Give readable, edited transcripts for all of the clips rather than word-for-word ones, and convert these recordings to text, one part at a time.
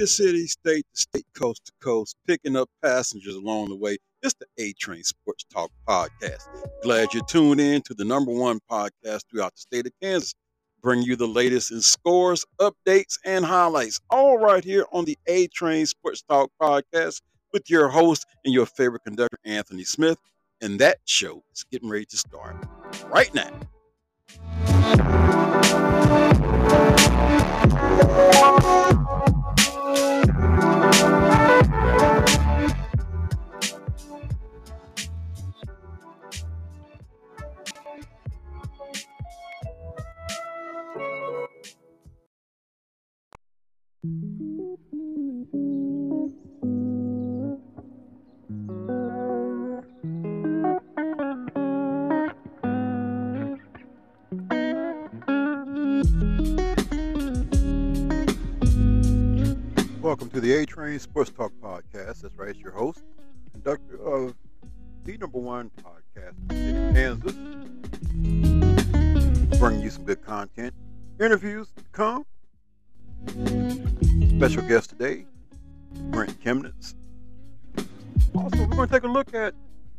to city, state to state, coast to coast, picking up passengers along the way. It's the A Train Sports Talk Podcast. Glad you tuned in to the number one podcast throughout the state of Kansas. Bring you the latest in scores, updates, and highlights, all right here on the A Train Sports Talk Podcast with your host and your favorite conductor, Anthony Smith. And that show is getting ready to start right now. Welcome to the A Train Sports Talk Podcast. That's right, it's your host, conductor of the number one podcast in Kansas. Bringing you some good content, interviews to come. Special guest today, Brent Chemnitz. Also, we're going to take a look at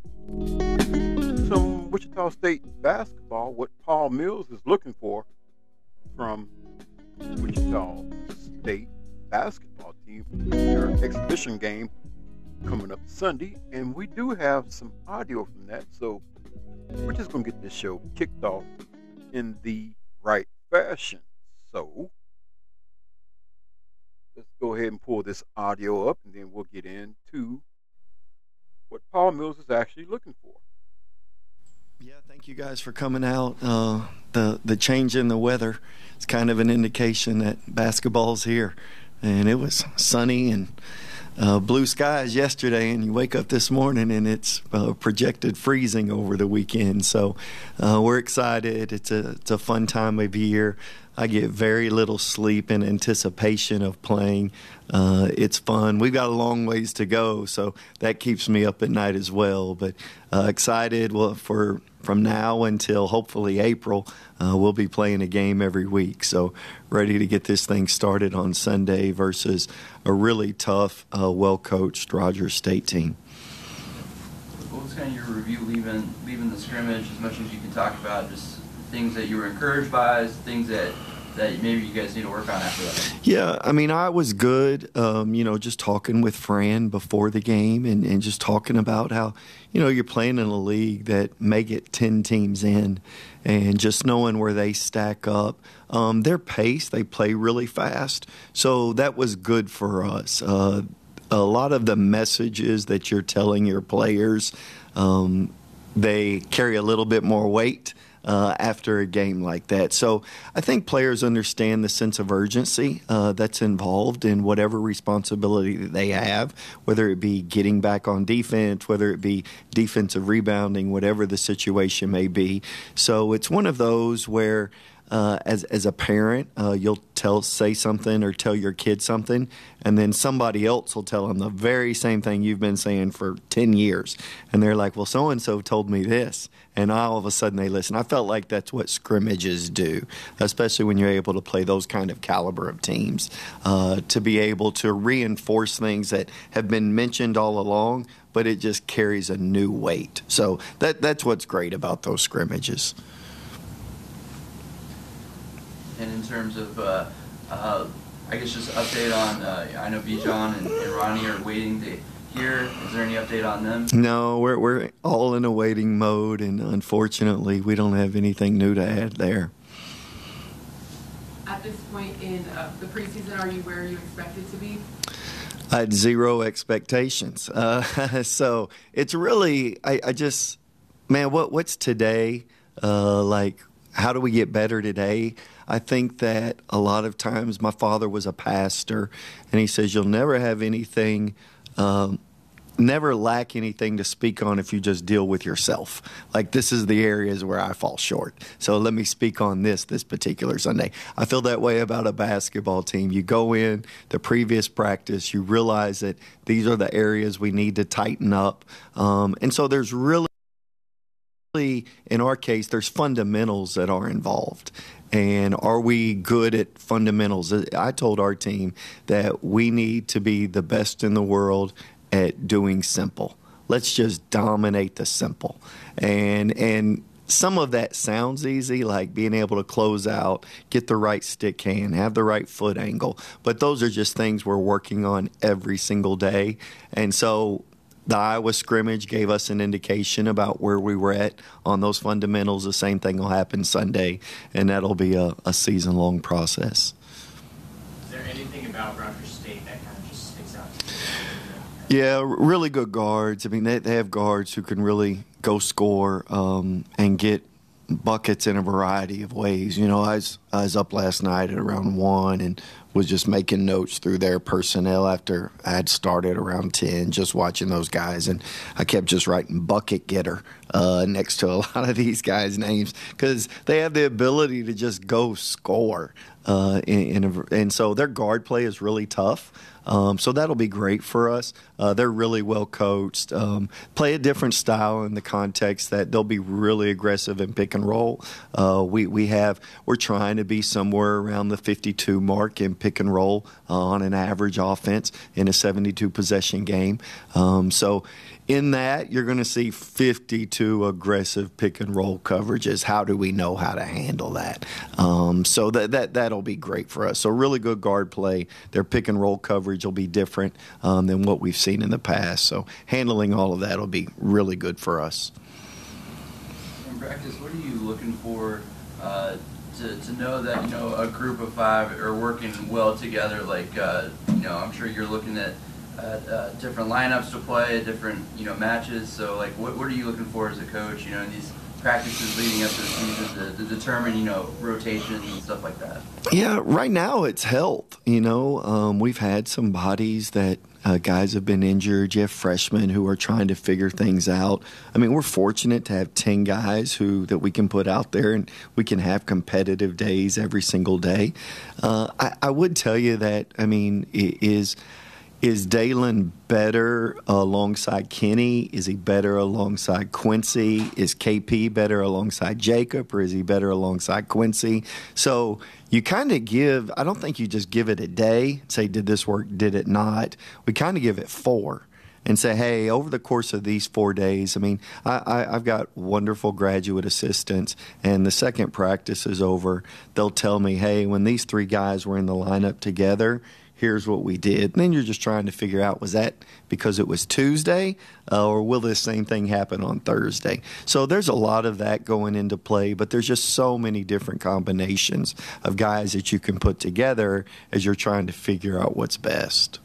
some Wichita State basketball, what Paul Mills is looking for from Wichita State basketball team, their exhibition game coming up Sunday, and we do have some audio from that, so we're just going to get this show kicked off in the right fashion. So let's go ahead and pull this audio up, and then we'll get into what Paul Mills is actually looking for. Yeah, thank you guys for coming out. The change in the weather is kind of an indication that basketball's here. And it was sunny and blue skies yesterday, and you wake up this morning and it's projected freezing over the weekend. So we're excited. It's a fun time of year. I get very little sleep in anticipation of playing. It's fun. We've got a long ways to go, so that keeps me up at night as well. But excited from now until hopefully April. We'll be playing a game every week, so ready to get this thing started on Sunday versus a really tough, well-coached Rogers State team. What was kind of your review leaving the scrimmage, as much as you can talk about, just things that you were encouraged by, things that maybe you guys need to work on after that? Yeah, I mean, I was good, just talking with Fran before the game and just talking about how, you're playing in a league that may get 10 teams in, and just knowing where they stack up. Their pace, they play really fast, so that was good for us. A lot of the messages that you're telling your players, they carry a little bit more weight after a game like that. So I think players understand the sense of urgency that's involved in whatever responsibility that they have, whether it be getting back on defense, whether it be defensive rebounding, whatever the situation may be. So it's one of those where as a parent, you'll say something or tell your kid something, and then somebody else will tell them the very same thing you've been saying for 10 years. And they're like, well, so-and-so told me this. And all of a sudden they listen. I felt like that's what scrimmages do, especially when you're able to play those kind of caliber of teams, to be able to reinforce things that have been mentioned all along, but it just carries a new weight. So that's what's great about those scrimmages. And in terms of, I guess just update on, I know Bijan and Ronnie are waiting to hear. Is there any update on them? No, we're all in a waiting mode, and unfortunately, we don't have anything new to add there. At this point in the preseason, are you where you expected to be? I had zero expectations. So it's really, I just, man, what's today? Like, how do we get better today? I think that a lot of times my father was a pastor, and he says you'll never have anything, never lack anything to speak on if you just deal with yourself. Like, this is the areas where I fall short. So let me speak on this particular Sunday. I feel that way about a basketball team. You go in the previous practice, you realize that these are the areas we need to tighten up. And so there's really in our case, there's fundamentals that are involved. And are we good at fundamentals? I told our team that we need to be the best in the world at doing simple. Let's just dominate the simple. And some of that sounds easy, like being able to close out, get the right stick hand, have the right foot angle. But those are just things we're working on every single day. And so the Iowa scrimmage gave us an indication about where we were at on those fundamentals. The same thing will happen Sunday, and that'll be a season-long process. Is there anything about Rutgers State that kind of just sticks out to you? Yeah, really good guards. I mean, they have guards who can really go score and get buckets in a variety of ways. You know, I was up last night at around 1 and was just making notes through their personnel after I had started around 10, just watching those guys. And I kept just writing bucket getter next to a lot of these guys' names because they have the ability to just go score. And so their guard play is really tough. So that'll be great for us. They're really well coached. Play a different style in the context that they'll be really aggressive in pick and roll. We're trying to be somewhere around the 52 mark in pick and roll on an average offense in a 72 possession game. So in that, you're going to see 52 aggressive pick and roll coverages. How do we know how to handle that? So that'll be great for us. So really good guard play. Their pick and roll coverage will be different than what we've seen in the past. So handling all of that will be really good for us. In practice, what are you looking for to know that a group of 5 are working well together? Like I'm sure you're looking at different lineups to play, different matches. So like, what are you looking for as a coach? In these practices leading up to the season to determine rotations and stuff like that. Yeah, right now it's health. We've had some bodies that guys have been injured. You have freshmen who are trying to figure things out. I mean, we're fortunate to have 10 guys that we can put out there, and we can have competitive days every single day. I would tell you that, is Dalen better alongside Kenny? Is he better alongside Quincy? Is KP better alongside Jacob, or is he better alongside Quincy? So you kind of I don't think you just give it a day, say, did this work, did it not? We kind of give it 4 and say, hey, over the course of these 4 days, I've got wonderful graduate assistants, and the second practice is over, they'll tell me, hey, when these 3 guys were in the lineup together, here's what we did. And then you're just trying to figure out, was that because it was Tuesday, or will this same thing happen on Thursday? So there's a lot of that going into play, but there's just so many different combinations of guys that you can put together as you're trying to figure out what's best.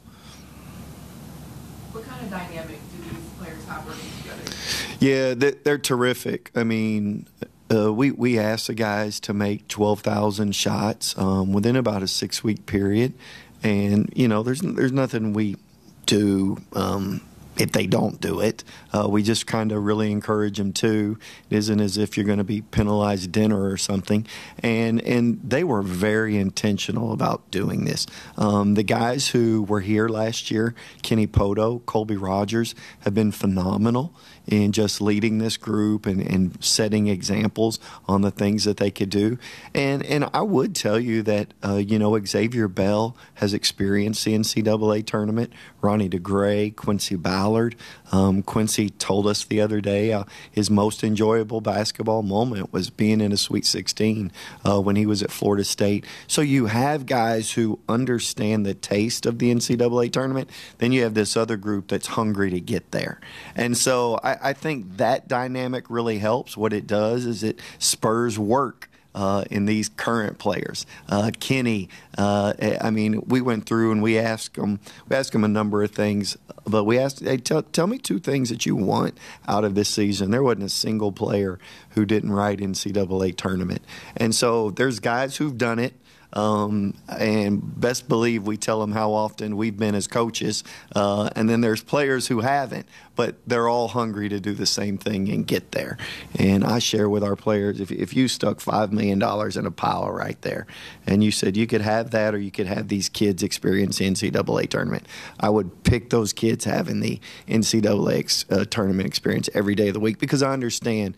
What kind of dynamic do these players have working together? Yeah, they're terrific. We asked the guys to make 12,000 shots within about a 6-week period. And, there's nothing we do if they don't do it. We just kind of really encourage them to. It isn't as if you're going to be penalized dinner or something. And they were very intentional about doing this. The guys who were here last year, Kenny Poto, Colby Rogers, have been phenomenal in just leading this group and setting examples on the things that they could do. And I would tell you that, Xavier Bell has experienced the NCAA tournament. Ronnie DeGray, Quincy Ballard. Quincy told us the other day his most enjoyable basketball moment was being in a Sweet 16 when he was at Florida State. So you have guys who understand the taste of the NCAA tournament. Then you have this other group that's hungry to get there. And so I think that dynamic really helps. What it does is it spurs work in these current players. Kenny, we went through and we asked him a number of things, but we asked, hey, tell me 2 things that you want out of this season. There wasn't a single player who didn't write NCAA tournament. And so there's guys who've done it. And best believe we tell them how often we've been as coaches. And then there's players who haven't, but they're all hungry to do the same thing and get there. And I share with our players, if you stuck $5 million in a pile right there and you said you could have that or you could have these kids experience the NCAA tournament, I would pick those kids having the NCAA tournament experience every day of the week, because I understand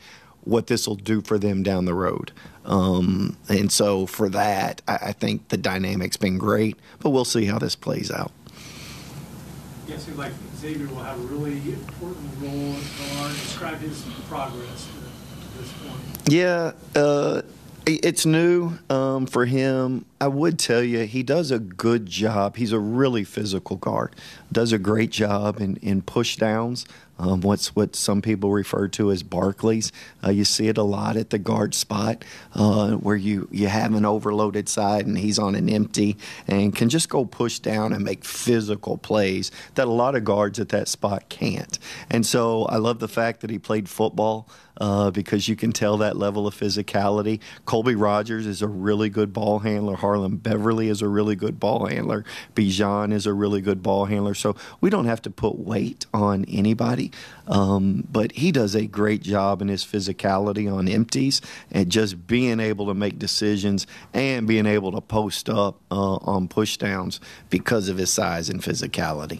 what this will do for them down the road. And so for that, I think the dynamic's been great, but we'll see how this plays out. Yeah, it seems like Xavier will have a really important role at guard. Describe his progress to this point. Yeah, it's new for him. I would tell you he does a good job. He's a really physical guard. Does a great job in push downs. What some people refer to as Barclays. You see it a lot at the guard spot where you have an overloaded side and he's on an empty and can just go push down and make physical plays that a lot of guards at that spot can't. And so I love the fact that he played football because you can tell that level of physicality. Colby Rogers is a really good ball handler. Harlan Beverly is a really good ball handler. Bijan is a really good ball handler. So we don't have to put weight on anybody. But he does a great job in his physicality on empties and just being able to make decisions and being able to post up on push downs because of his size and physicality.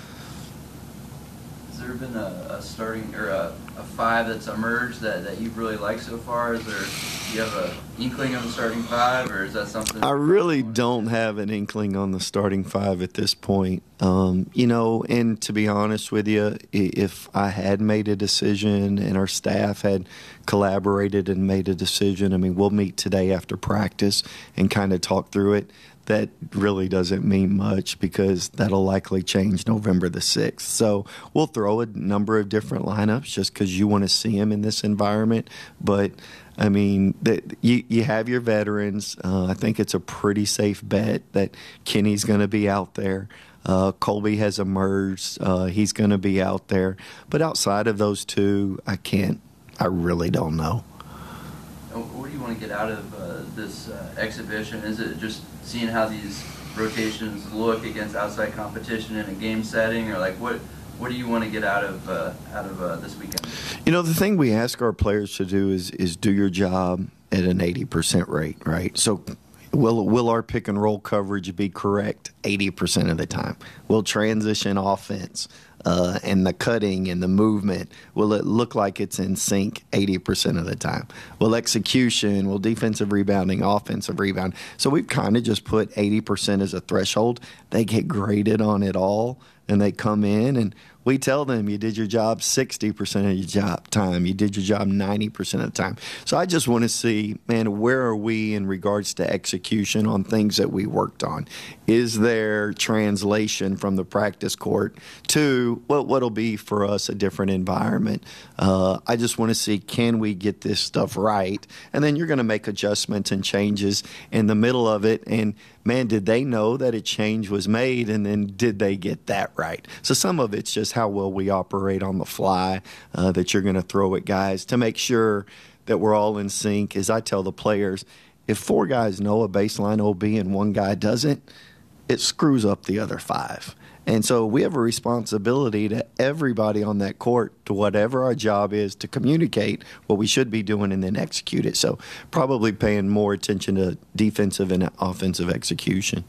Has there been a starting or a five that's emerged that you've really liked so far? Do you have an inkling of the starting five, or is that something? I really don't have an inkling on the starting five at this point. And to be honest with you, if I had made a decision and our staff had collaborated and made a decision, I mean, we'll meet today after practice and kind of talk through it. That really doesn't mean much because that'll likely change November the 6th. So we'll throw a number of different lineups just because you want to see them in this environment. But, I mean, you have your veterans. I think it's a pretty safe bet that Kenny's going to be out there. Colby has emerged. He's going to be out there. But outside of those two, I really don't know. What do you want to get out of this exhibition? Is it just seeing how these rotations look against outside competition in a game setting, or like what do you want to get out of this weekend? The thing we ask our players to do is do your job at an 80% rate, right? So will our pick and roll coverage be correct 80% of the time? Will transition offense and the cutting and the movement, will it look like it's in sync 80% of the time? Will execution, will defensive rebounding, offensive rebound? So we've kind of just put 80% as a threshold. They get graded on it all, and they come in, and we tell them you did your job 60% of your job time. You did your job 90% of the time. So I just want to see, man, where are we in regards to execution on things that we worked on? Is there translation from the practice court to what'll be for us a different environment? I just want to see, can we get this stuff right? And then you're going to make adjustments and changes in the middle of it. And, man, did they know that a change was made, and then did they get that right? So some of it's just how well we operate on the fly that you're going to throw at guys to make sure that we're all in sync. As I tell the players, if four guys know a baseline OB and one guy doesn't, it screws up the other five. And so we have a responsibility to everybody on that court, to whatever our job is, to communicate what we should be doing and then execute it. So probably paying more attention to defensive and offensive execution.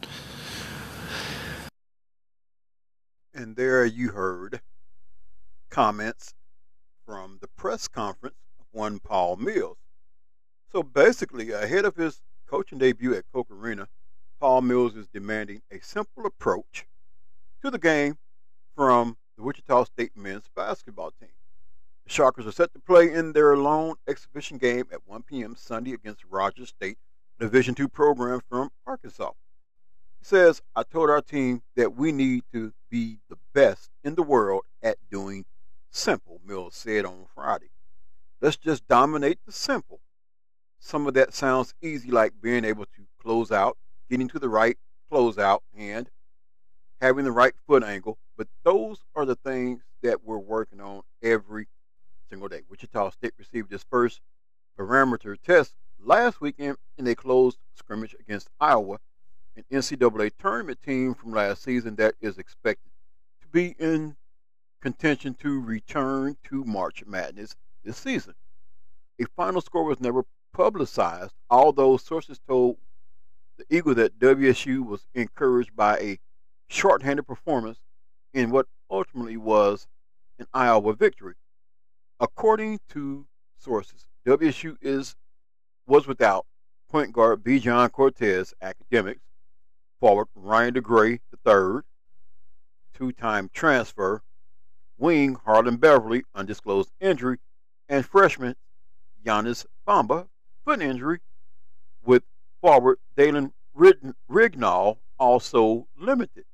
And there you heard comments from the press conference of one Paul Mills. So basically, ahead of his coaching debut at Koch Arena, Paul Mills is demanding a simple approach to the game from the Wichita State men's basketball team. The Sharkers are set to play in their lone exhibition game at 1 p.m. Sunday against Rogers State, a Division II program from Arkansas. He says, I told our team that we need to be the best in the world at doing simple, Mills said on Friday. Let's just dominate the simple. Some of that sounds easy, like being able to close out, getting to the right closeout, and having the right foot angle, but those are the things that we're working on every single day. Wichita State received its first parameter test last weekend in a closed scrimmage against Iowa, an NCAA tournament team from last season that is expected to be in contention to return to March Madness this season. A final score was never publicized, although sources told the Eagle that WSU was encouraged by a shorthanded performance in what ultimately was an Iowa victory. According to sources, WSU was without point guard Bijan Cortez, academics, forward Ryan DeGray III, two-time transfer, wing Harlan Beverly, undisclosed injury, and freshman Giannis Bamba, foot injury, with forward Dalen Rignall also limited.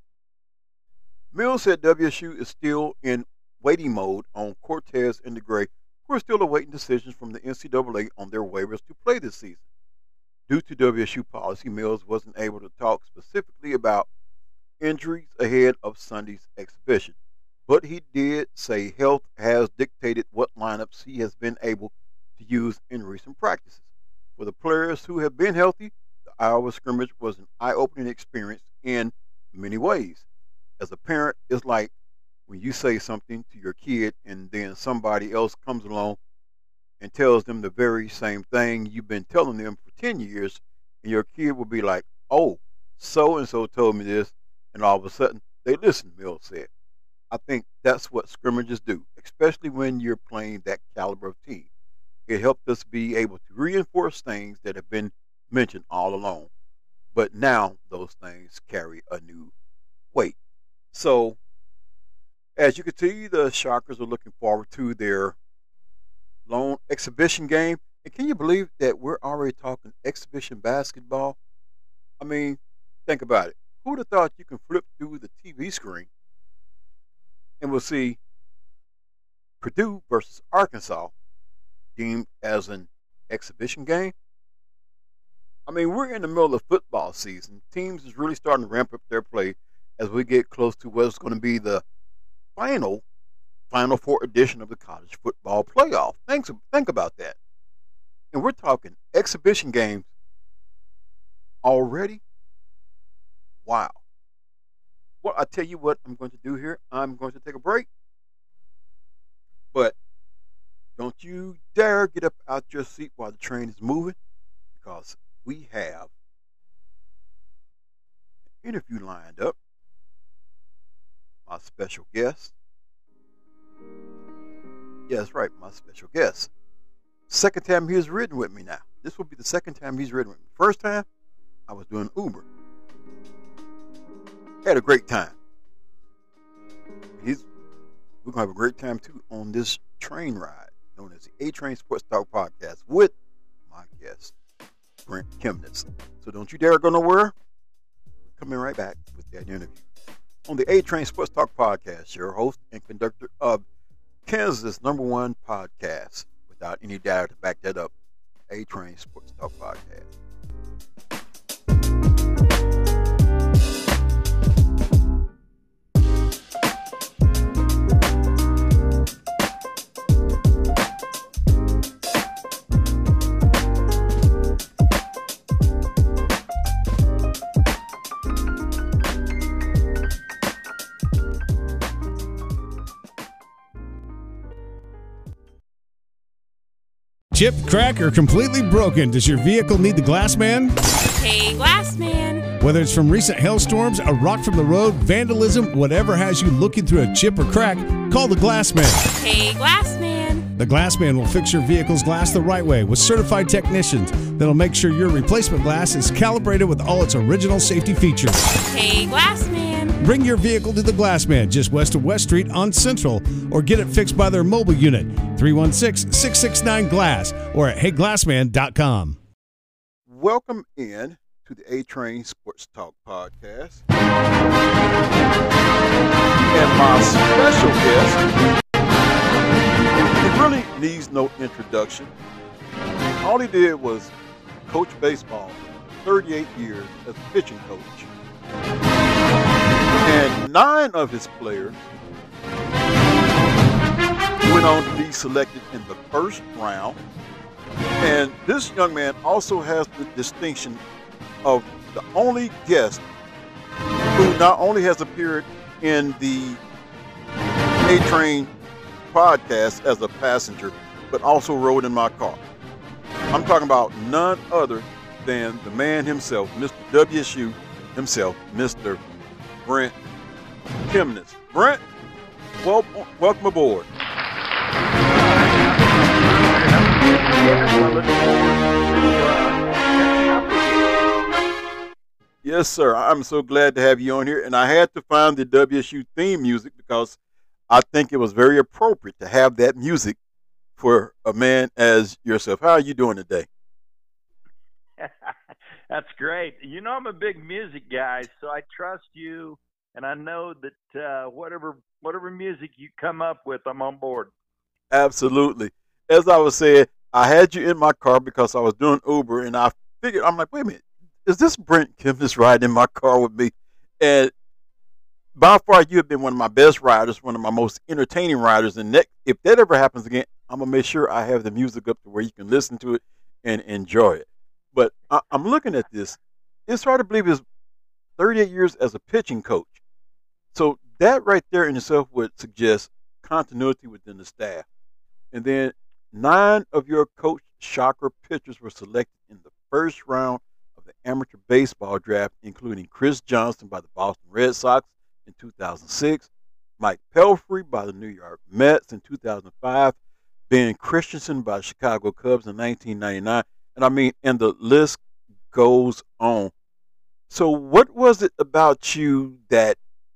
Mills said WSU is still in waiting mode on Cortez and DeGray, who are still awaiting decisions from the NCAA on their waivers to play this season. Due to WSU policy, Mills wasn't able to talk specifically about injuries ahead of Sunday's exhibition, but he did say health has dictated what lineups he has been able to use in recent practices. For the players who have been healthy, the Iowa scrimmage was an eye-opening experience in many ways. As a parent, it's like when you say something to your kid and then somebody else comes along and tells them the very same thing you've been telling them for 10 years, and your kid will be like, oh, so-and-so told me this, and all of a sudden, they listen, Mills said. I think that's what scrimmages do, especially when you're playing that caliber of team. It helped us be able to reinforce things that have been mentioned all along, but now those things carry a new weight. So, as you can see, the Shockers are looking forward to their lone exhibition game. And can you believe that we're already talking exhibition basketball? I mean, think about it. Who would have thought you can flip through the TV screen and we'll see Purdue versus Arkansas deemed as an exhibition game? I mean, we're in the middle of football season. Teams is really starting to ramp up their play as we get close to what's going to be the Final Four edition of the college football playoff. Think about that. And we're talking exhibition games already. Wow. Well, I tell you what I'm going to do here. I'm going to take a break. But don't you dare get up out your seat while the train is moving, because we have an interview lined up. My special guest. Yeah, that's right, my special guest. Second time he has ridden with me now. This will be the second time he's ridden with me. First time, I was doing Uber. Had a great time. We're going to have a great time, too, on this train ride, known as the A-Train Sports Talk Podcast, with my guest, Brent Chemnitz. So don't you dare go nowhere. We're coming right back with that interview. On the A-Train Sports Talk Podcast, your host and conductor of Kansas' #1 podcast, without any doubt to back that up, A-Train Sports Talk Podcast. Chip, crack, or completely broken, does your vehicle need the Glass Man? Hey, Glass Man. Whether it's from recent hailstorms, a rock from the road, vandalism, whatever has you looking through a chip or crack, call the Glass Man. Hey, Glass Man. The Glass Man will fix your vehicle's glass the right way with certified technicians that'll make sure your replacement glass is calibrated with all its original safety features. Hey, Glass Man. Bring your vehicle to the Glass Man just west of West Street on Central, or get it fixed by their mobile unit, 316-669-GLASS, or at heyglassman.com. Welcome in to the A-Train Sports Talk Podcast. And my special guest, he really needs no introduction. All he did was coach baseball for 38 years as a pitching coach. And 9 of his players went on to be selected in the first round. And this young man also has the distinction of the only guest who not only has appeared in the A-Train podcast as a passenger, but also rode in my car. I'm talking about none other than the man himself, Mr. WSU himself, Mr. Brent Chemnitz. Brent, welcome aboard. look forward to catching up with you. Yes, sir. I'm so glad to have you on here. And I had to find the WSU theme music because I think it was very appropriate to have that music for a man as yourself. How are you doing today? That's great. You know I'm a big music guy, so I trust you, and I know that whatever music you come up with, I'm on board. Absolutely. As I was saying, I had you in my car because I was doing Uber, and I figured, I'm like, wait a minute, is this Brent Kempis riding in my car with me? And by far, you have been one of my best riders, one of my most entertaining riders. And if that ever happens again, I'm going to make sure I have the music up to where you can listen to it and enjoy it. But I'm looking at this. It's hard to believe it's 38 years as a pitching coach. So that right there in itself would suggest continuity within the staff. And then 9 of your coach shocker pitchers were selected in the first round of the amateur baseball draft, including Chris Johnson by the Boston Red Sox in 2006, Mike Pelfrey by the New York Mets in 2005, Ben Christensen by the Chicago Cubs in 1999, and the list goes on. So what was it about you that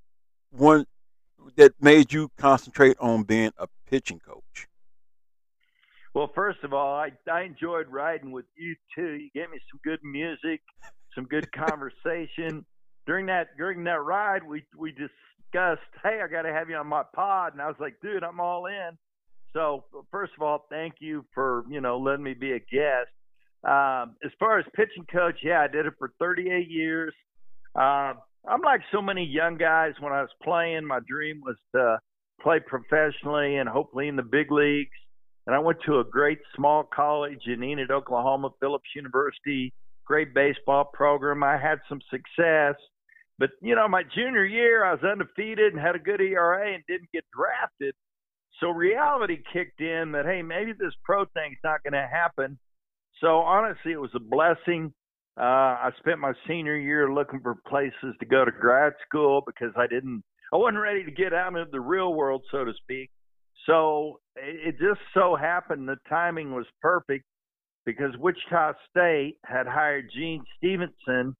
made you concentrate on being a pitching coach? Well, first of all, I enjoyed riding with you too. You gave me some good music, some good conversation. During that ride, we discussed, hey, I got to have you on my pod, and I was like, dude, I'm all in. So first of all, thank you for letting me be a guest. As far as pitching coach, yeah, I did it for 38 years. I'm like so many young guys. When I was playing, my dream was to play professionally and hopefully in the big leagues. And I went to a great small college in Enid, Oklahoma, Phillips University, great baseball program. I had some success. But, my junior year, I was undefeated and had a good ERA and didn't get drafted. So reality kicked in that, hey, maybe this pro thing's not going to happen. So honestly, it was a blessing. I spent my senior year looking for places to go to grad school because I wasn't ready to get out into the real world, so to speak. So it just so happened the timing was perfect because Wichita State had hired Gene Stevenson,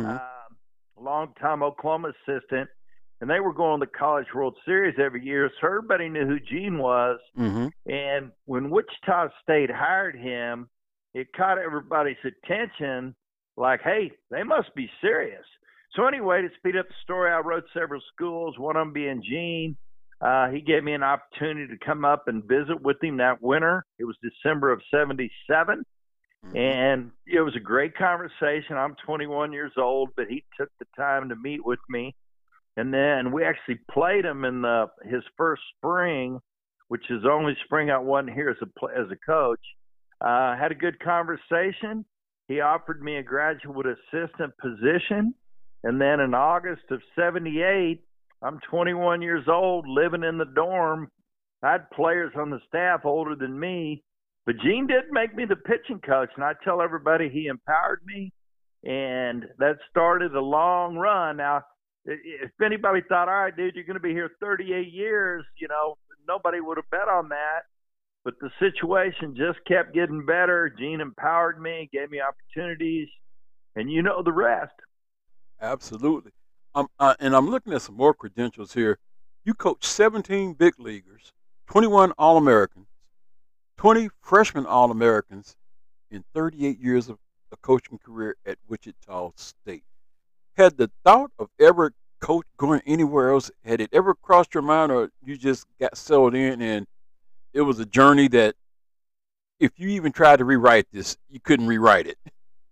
longtime Oklahoma assistant, and they were going to the College World Series every year, so everybody knew who Gene was. And when Wichita State hired him, it caught everybody's attention like, hey, they must be serious. So anyway, to speed up the story, I wrote several schools, one of them being Gene. He gave me an opportunity to come up and visit with him that winter. It was December of 77. And it was a great conversation. I'm 21 years old, but he took the time to meet with me. And then we actually played him in his first spring, which is the only spring I wasn't here as a coach. Had a good conversation. He offered me a graduate assistant position. And then in August of 78, I'm 21 years old, living in the dorm. I had players on the staff older than me. But Gene did make me the pitching coach, and I tell everybody he empowered me, and that started a long run. Now, if anybody thought, all right, dude, you're going to be here 38 years, nobody would have bet on that. But the situation just kept getting better. Gene empowered me, gave me opportunities, and you know the rest. Absolutely. And I'm looking at some more credentials here. You coached 17 big leaguers, 21 All-Americans, 20 freshman All-Americans in 38 years of a coaching career at Wichita State. Had the thought of ever going anywhere else, had it ever crossed your mind, or you just got settled in and it was a journey that if you even tried to rewrite this, you couldn't rewrite it?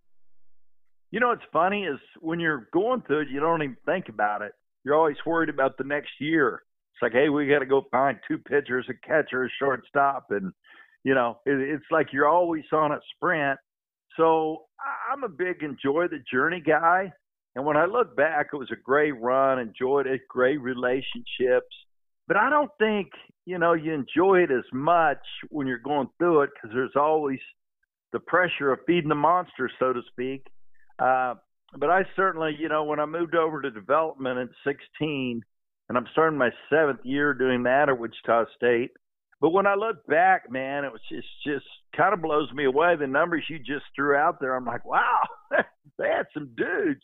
What's funny is when you're going through it, you don't even think about it. You're always worried about the next year. It's like, hey, we got to go find 2 pitchers, a catcher, a shortstop, and it's like you're always on a sprint. So I'm a big enjoy the journey guy. And when I look back, it was a great run, enjoyed it, great relationships. But I don't think, you enjoy it as much when you're going through it because there's always the pressure of feeding the monster, so to speak. But I certainly, when I moved over to development at 16, and I'm starting my 7th year doing that at Wichita State, But when I look back, man, it's just kind of blows me away. The numbers you just threw out there, I'm like, wow, they had some dudes.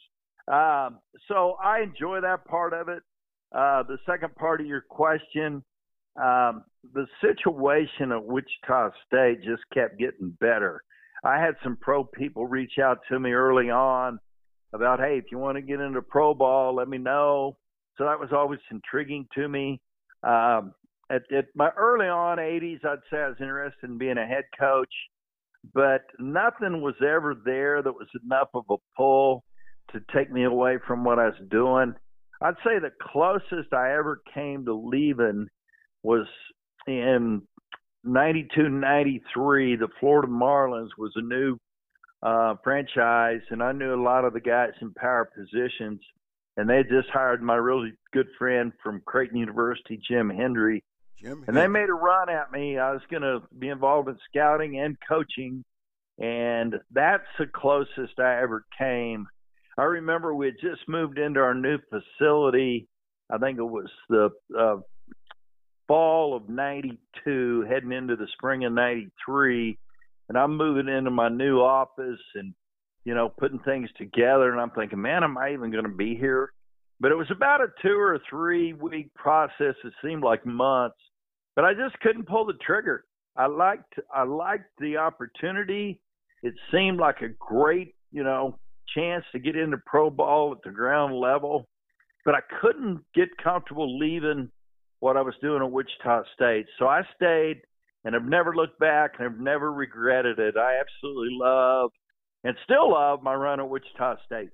So I enjoy that part of it. The second part of your question, the situation at Wichita State just kept getting better. I had some pro people reach out to me early on about, hey, if you want to get into pro ball, let me know. So that was always intriguing to me. At my early on 80s, I'd say I was interested in being a head coach, but nothing was ever there that was enough of a pull to take me away from what I was doing. I'd say the closest I ever came to leaving was in 92, 93. The Florida Marlins was a new franchise, and I knew a lot of the guys in power positions, and they had just hired my really good friend from Creighton University, Jim Hendry. And they made a run at me. I was going to be involved in scouting and coaching, and that's the closest I ever came. I remember we had just moved into our new facility. I think it was the fall of 92, heading into the spring of 93, and I'm moving into my new office and, you know, putting things together, and I'm thinking, man, am I even going to be here? But it was about a 2 or 3 week process. It seemed like months, but I just couldn't pull the trigger. I liked the opportunity. It seemed like a great, you know, chance to get into pro ball at the ground level, but I couldn't get comfortable leaving what I was doing at Wichita State. So I stayed, and I've never looked back, and I've never regretted it. I absolutely love and still love my run at Wichita State.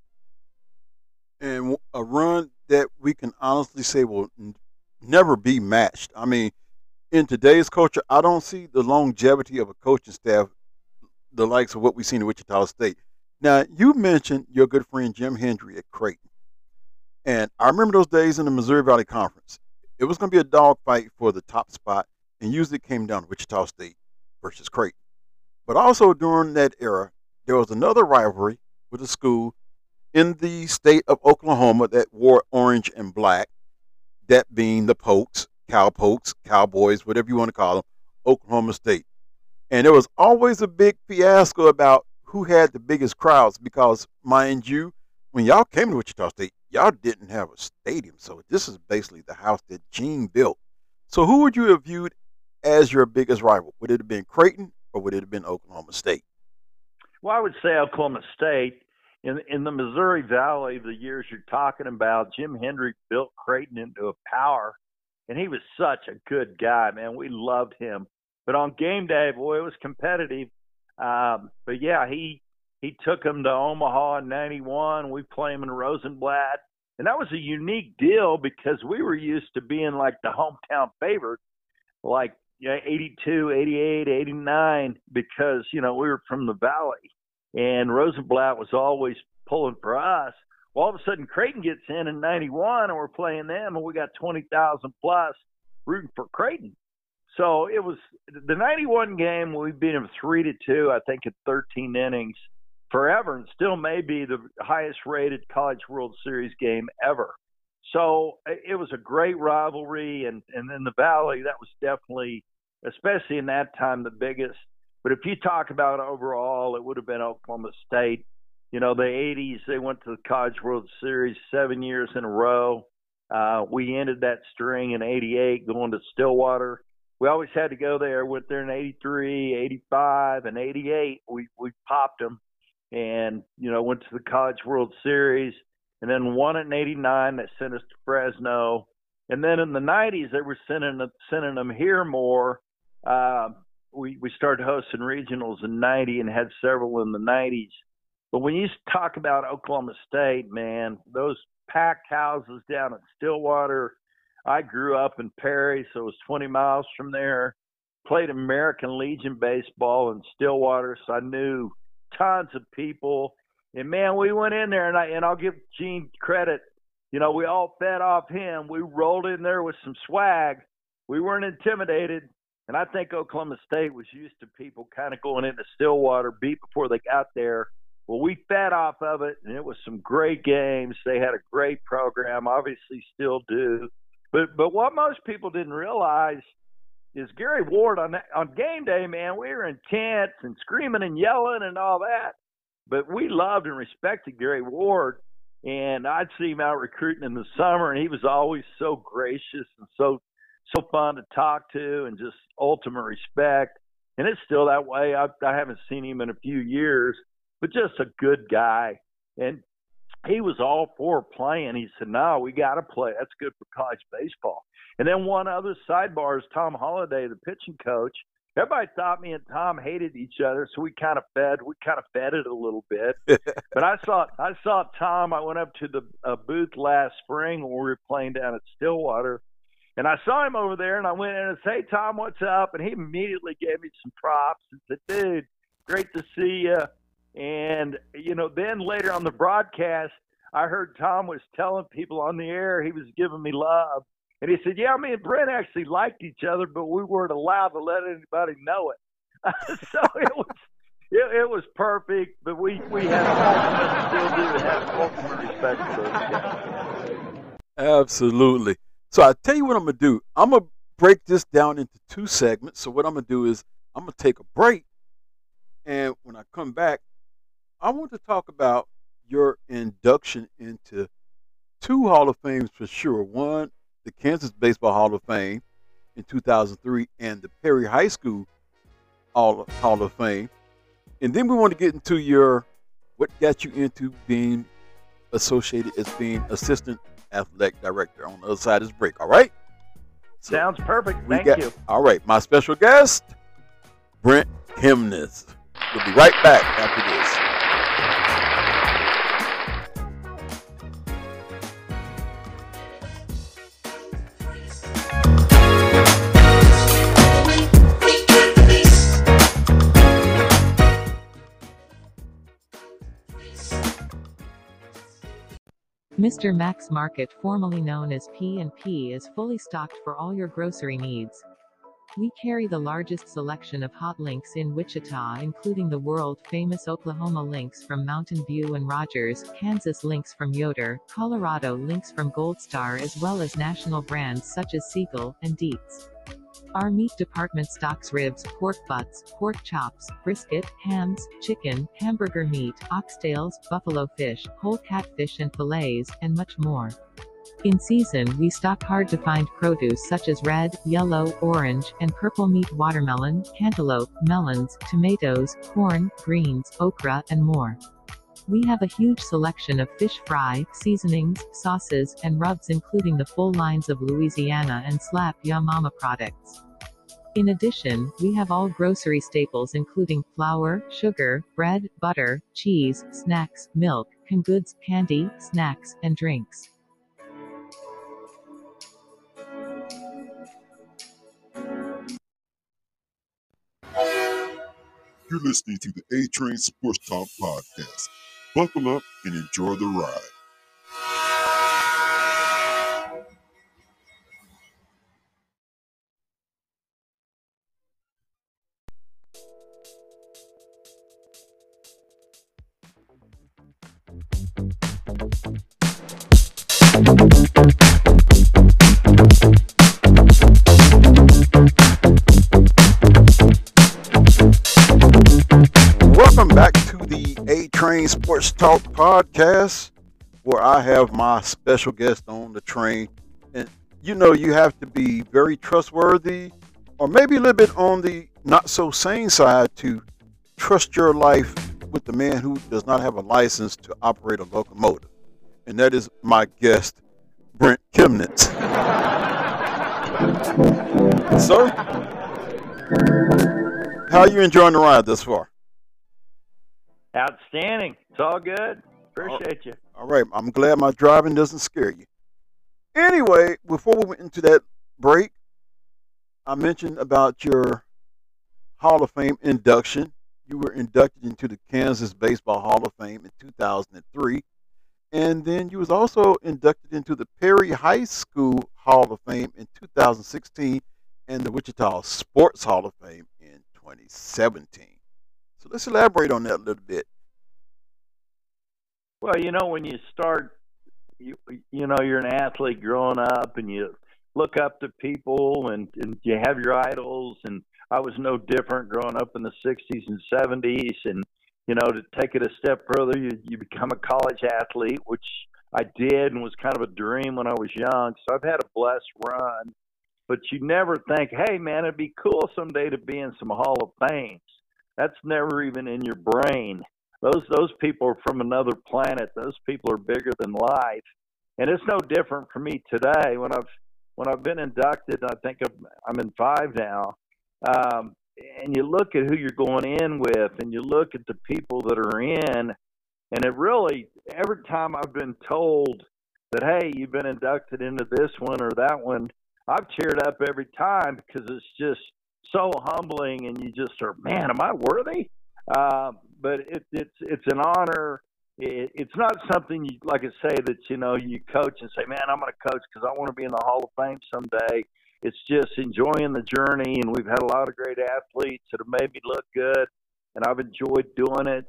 And a run that we can honestly say will never be matched. I mean, in today's culture, I don't see the longevity of a coaching staff the likes of what we've seen at Wichita State. Now, you mentioned your good friend Jim Hendry at Creighton. And I remember those days in the Missouri Valley Conference. It was going to be a dogfight for the top spot, and usually it came down to Wichita State versus Creighton. But also during that era, there was another rivalry with a school in the state of Oklahoma that wore orange and black, that being the Pokes, Cowpokes, Cowboys, whatever you want to call them, Oklahoma State. And there was always a big fiasco about who had the biggest crowds because, mind you, when y'all came to Wichita State, y'all didn't have a stadium. So this is basically the house that Gene built. So who would you have viewed as your biggest rival? Would it have been Creighton or would it have been Oklahoma State? Well, I would say Oklahoma State. In the Missouri Valley, the years you're talking about, Jim Hendry built Creighton into a power, and he was such a good guy, man. We loved him. But on game day, boy, it was competitive. But, yeah, he took him to Omaha in 91. We played him in Rosenblatt. And that was a unique deal because we were used to being like the hometown favorite, like 82, 88, 89, because, you know, we were from the Valley. And Rosenblatt was always pulling for us. Well, all of a sudden, Creighton gets in 91, and we're playing them, and we got 20,000 plus rooting for Creighton. So it was the 91 game. We beat them 3-2, I think, at 13 innings forever, and still may be the highest-rated College World Series game ever. So it was a great rivalry, and in the Valley, that was definitely, especially in that time, the biggest. But if you talk about overall, it would have been Oklahoma State. You know, the 80s, they went to the College World Series 7 years in a row. We ended that string in 88 going to Stillwater. We always had to go there. Went there in 83, 85, and 88. We popped them and, you know, went to the College World Series and then won it in 89. That sent us to Fresno. And then in the 90s, they were sending them here more. We started hosting regionals in 90 and had several in the 90s. But when you talk about Oklahoma State, man, those packed houses down at Stillwater, I grew up in Perry, so it was 20 miles from there. Played American Legion baseball in Stillwater, so I knew tons of people. And, man, we went in there, and I'll give Gene credit. You know, we all fed off him. We rolled in there with some swag. We weren't intimidated. And I think Oklahoma State was used to people kind of going into Stillwater beat before they got there. Well, we fed off of it, and it was some great games. They had a great program, obviously still do. But what most people didn't realize, is Gary Ward on game day, man. We were intense and screaming and yelling and all that, but we loved and respected Gary Ward. And I'd see him out recruiting in the summer, and he was always so gracious and so fun to talk to, and just ultimate respect. And it's still that way. I haven't seen him in a few years, but just a good guy. And he was all for playing. He said, "No, we got to play. That's good for college baseball." And then one other sidebar is Tom Holliday, the pitching coach. Everybody thought me and Tom hated each other, so we kind of fed it a little bit. But I saw Tom. I went up to the booth last spring when we were playing down at Stillwater, and I saw him over there, and I went in and said, "Hey, Tom, what's up?" And he immediately gave me some props and said, "Dude, great to see you." And, then later on the broadcast, I heard Tom was telling people on the air he was giving me love. And he said, "Yeah, me and Brent actually liked each other, but we weren't allowed to let anybody know it." So it was perfect, but we had still do have ultimate respect for those guys. Absolutely. So I tell you what I'm going to do. I'm going to break this down into 2 segments. So what I'm going to do is I'm going to take a break. And when I come back, I want to talk about your induction into 2 Hall of Fames for sure. One, the Kansas Baseball Hall of Fame in 2003 and the Perry High School Hall of Fame. And then we want to get into what got you into being associated as being assistant athletic director on the other side of this break. All right? So sounds perfect. Thank you. All right. My special guest, Brent Kemnitz. We'll be right back after this. Mr. Max Market, formerly known as P&P, is fully stocked for all your grocery needs. We carry the largest selection of hot links in Wichita, including the world-famous Oklahoma links from Mountain View and Rogers, Kansas links from Yoder, Colorado links from Gold Star, as well as national brands such as Siegel and Dietz. Our meat department stocks ribs, pork butts, pork chops, brisket, hams, chicken, hamburger meat, oxtails, buffalo fish, whole catfish and fillets, and much more. In season, we stock hard-to-find produce such as red, yellow, orange, and purple meat watermelon, cantaloupe, melons, tomatoes, corn, greens, okra, and more. We have a huge selection of fish fry, seasonings, sauces, and rubs, including the full lines of Louisiana and Slap Ya Mama products. In addition, we have all grocery staples including flour, sugar, bread, butter, cheese, snacks, milk, canned goods, candy, snacks, and drinks. You're listening to the A-Train Sports Talk Podcast. Buckle up and enjoy the ride. Welcome back to the A-Train Sports Talk Podcast, where I have my special guest on the train. And you have to be very trustworthy, or maybe a little bit on the not so sane side, to trust your life with the man who does not have a license to operate a locomotive. And that is my guest, Brent Kemnitz. Sir, how are you enjoying the ride thus far? Outstanding. It's all good. Appreciate you. All right. I'm glad my driving doesn't scare you. Anyway, before we went into that break, I mentioned about your Hall of Fame induction. You were inducted into the Kansas Baseball Hall of Fame in 2003. And then you was also inducted into the Perry High School Hall of Fame in 2016 and the Wichita Sports Hall of Fame in 2017. So let's elaborate on that a little bit. Well, when you start, you're an athlete growing up, and you look up to people and you have your idols. And I was no different growing up in the 60s and 70s. And, you know, to take it a step further, you become a college athlete, which I did and was kind of a dream when I was young. So I've had a blessed run. But you never think, hey, man, it'd be cool someday to be in some Hall of Fames. That's never even in your brain. Those people are from another planet. Those people are bigger than life. And it's no different for me today. When I've been inducted, I think I'm in 5 now, and you look at who you're going in with, and you look at the people that are in, and it really, every time I've been told that, hey, you've been inducted into this one or that one, I've cheered up every time because it's just so humbling, and you just are, man, am I worthy? But it's an honor. It's not something you, like I say, that, you know, you coach and say, man, I'm going to coach because I want to be in the Hall of Fame someday. It's just enjoying the journey, and we've had a lot of great athletes that have made me look good, and I've enjoyed doing it.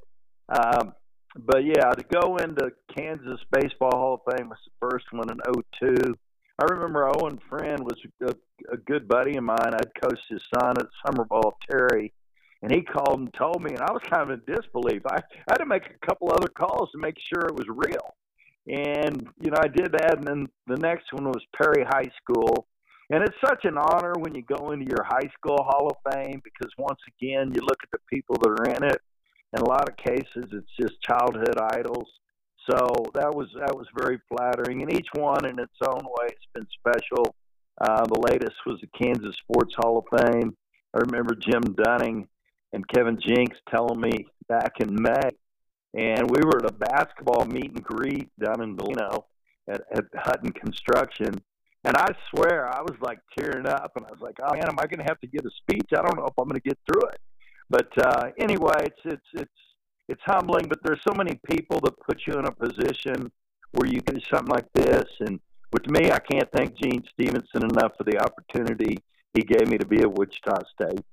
But, yeah, to go into Kansas Baseball Hall of Fame was the first one in 2002. I remember Owen Friend was a good buddy of mine. I'd coached his son at Summer Ball, Terry. And he called and told me, and I was kind of in disbelief. I had to make a couple other calls to make sure it was real. And, you know, I did that. And then the next one was Perry High School. And it's such an honor when you go into your high school Hall of Fame because, once again, you look at the people that are in it. In a lot of cases, it's just childhood idols. So that was very flattering. And each one in its own way has been special. The latest was the Kansas Sports Hall of Fame. I remember Jim Dunning and Kevin Jinks telling me back in May, and we were at a basketball meet and greet down in Delano at Hutton Construction, and I swear I was like tearing up, and I was like, oh man, am I going to have to give a speech? I don't know if I'm going to get through it. But anyway, it's humbling, but there's so many people that put you in a position where you can do something like this, and with me, I can't thank Gene Stevenson enough for the opportunity he gave me to be at Wichita State.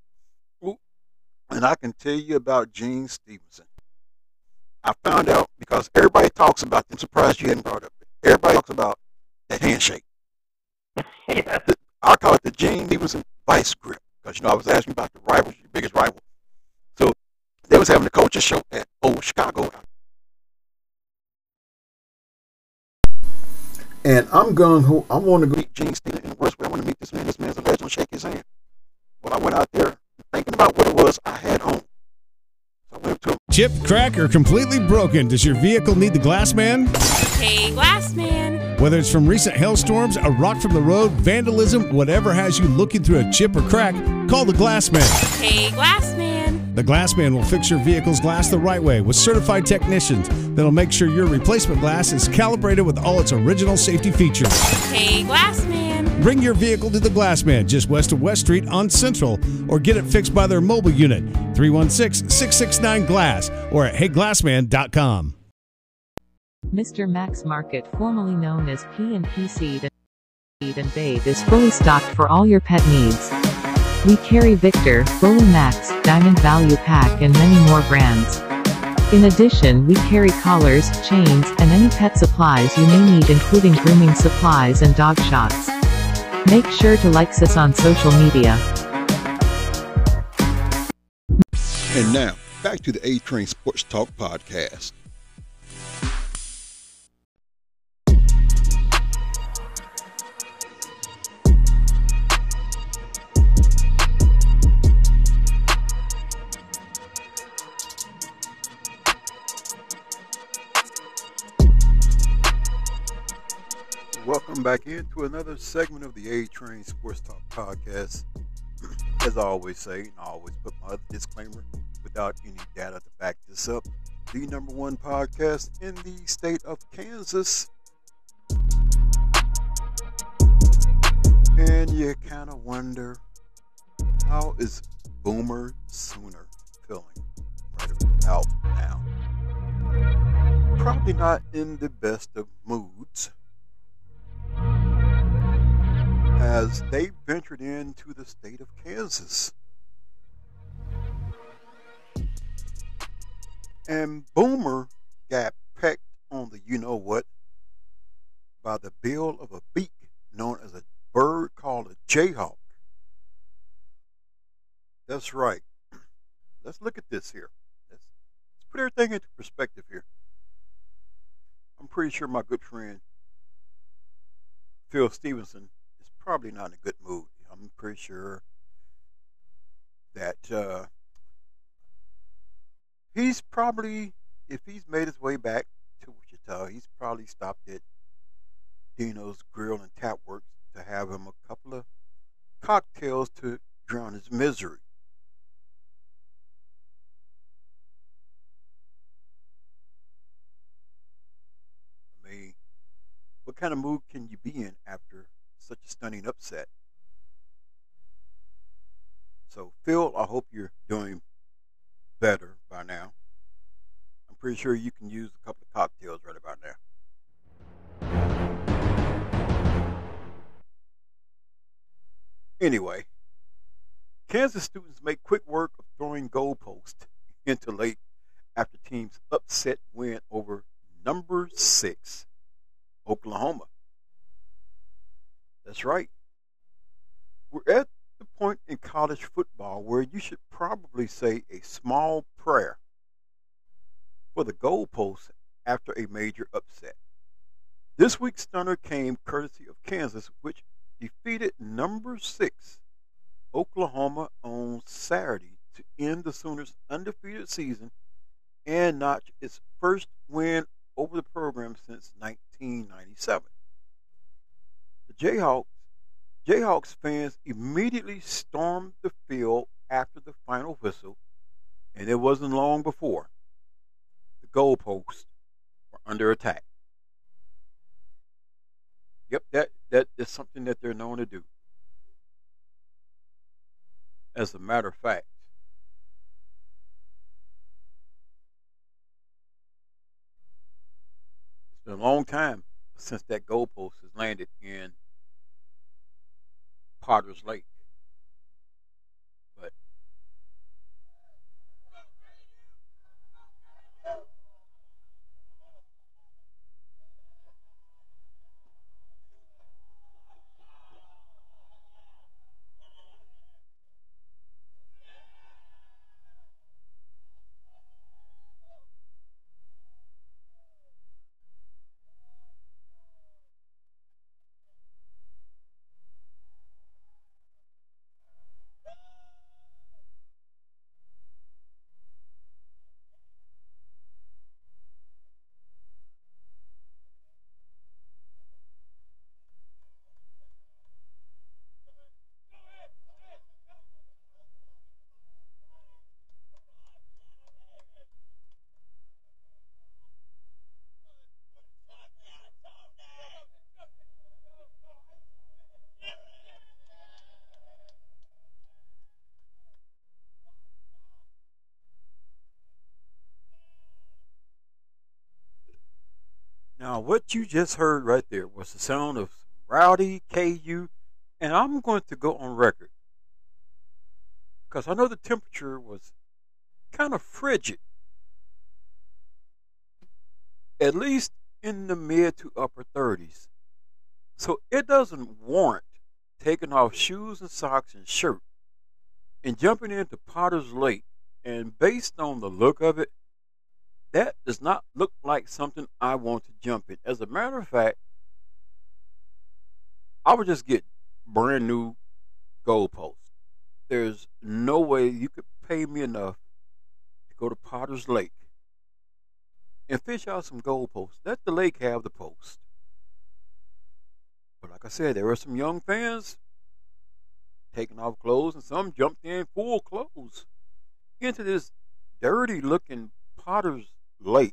And I can tell you about Gene Stevenson. I found out because everybody talks about, I'm surprised you hadn't brought up, everybody talks about that handshake. Yeah. I call it the Gene Stevenson vice grip because, you know, I was asking about the rivals, your biggest rival. So they was having a coaches show at Old Chicago. And I'm going, I want to go meet Gene Stevenson in the worst way. I want to meet this man. This man's a legend. Shake his hand. When I went out there, thinking about what it was I had on. So I went up to him. Chipped, cracked, or completely broken, does your vehicle need the Glass Man? Hey, Glass Man. Whether it's from recent hailstorms, a rock from the road, vandalism, whatever has you looking through a chip or crack, call the Glass Man. Hey, Glass Man. The Glass Man will fix your vehicle's glass the right way with certified technicians that'll make sure your replacement glass is calibrated with all its original safety features. Hey, Glass Man. Bring your vehicle to the Glass Man just west of West Street on Central, or get it fixed by their mobile unit, 316-669-GLASS, or at heyglassman.com. Mr. Max Market, formerly known as P&P Seed and Bait, is fully stocked for all your pet needs. We carry Victor, Bully Max, Diamond Value Pack, and many more brands. In addition, we carry collars, chains, and any pet supplies you may need, including grooming supplies and dog shots. Make sure to like us on social media. And now, back to the A-Train Sports Talk podcast. Welcome back into another segment of the A-Train Sports Talk podcast. As I always say, and I always put my other disclaimer, without any data to back this up, the number one podcast in the state of Kansas. And you kind of wonder, how is Boomer Sooner feeling right about now? Probably not in the best of moods, as they ventured into the state of Kansas. And Boomer got pecked on the you-know-what by the bill of a beak known as a bird called a jayhawk. That's right. Let's look at this here. Let's put everything into perspective here. I'm pretty sure my good friend Phil Stevenson is probably not in a good mood. I'm pretty sure that he's probably, if he's made his way back to Wichita, he's probably stopped at Dino's Grill and Tap Works to have him a couple of cocktails to drown his misery. I mean, what kind of mood can you be in after such a stunning upset? So, Phil, I hope you're doing better by now. I'm pretty sure you can use a couple of cocktails right about now. Anyway, Kansas students make quick work of throwing goalposts into lake after team's upset win over number 6, Oklahoma. That's right. We're at the point in college football where you should probably say a small prayer for the goalposts after a major upset. This week's stunner came courtesy of Kansas, which defeated number 6 Oklahoma on Saturday to end the Sooners' undefeated season and notch its first win over the program since 1997. The Jayhawks fans immediately stormed the field after the final whistle, and it wasn't long before the goalposts were under attack. Yep, that is something that they're known to do. As a matter of fact, it's been a long time since that goalpost has landed in Potter's Lake. But now, what you just heard right there was the sound of rowdy KU, and I'm going to go on record because I know the temperature was kind of frigid, at least in the mid to upper 30s. So it doesn't warrant taking off shoes and socks and shirt and jumping into Potter's Lake. And based on the look of it, that does not look like something I want to jump in. As a matter of fact, I would just get brand new goalposts. There's no way you could pay me enough to go to Potter's Lake and fish out some goalposts. Let the lake have the post. But like I said, there were some young fans taking off clothes, and some jumped in full clothes into this dirty looking Potter's Lake.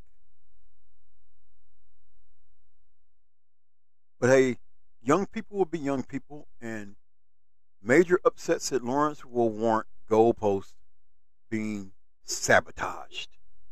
But hey, young people will be young people, and major upsets at Lawrence will warrant goalposts being sabotaged.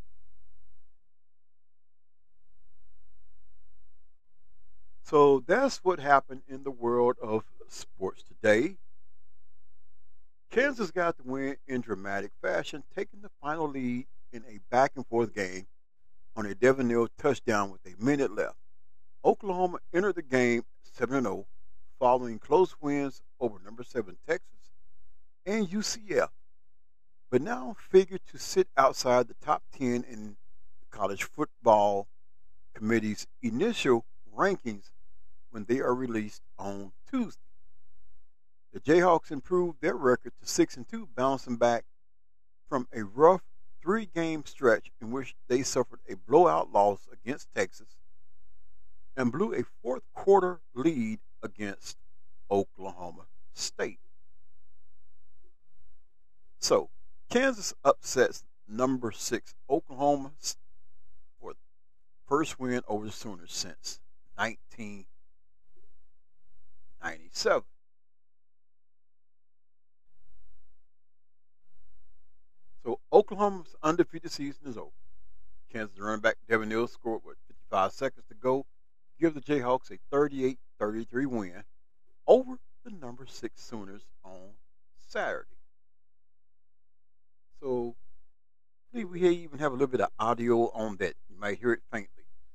So that's what happened in the world of sports today. Kansas got the win in dramatic fashion, taking the final lead in a back and forth game on a Devon Neal touchdown with a minute left. Oklahoma entered the game 7-0, following close wins over number 7 Texas and UCF, but now figured to sit outside the top 10 in the college football committee's initial rankings when they are released on Tuesday. The Jayhawks improved their record to 6-2, bouncing back from a rough 3-game stretch in which they suffered a blowout loss against Texas and blew a fourth quarter lead against Oklahoma State. So, Kansas upsets number 6 Oklahoma for the first win over the Sooners since 1997. So Oklahoma's undefeated season is over. Kansas running back Devin Neal scored with 55 seconds to go, give the Jayhawks a 38-33 win over the number 6 Sooners on Saturday. So I believe we even have a little bit of audio on that. You might hear it faintly.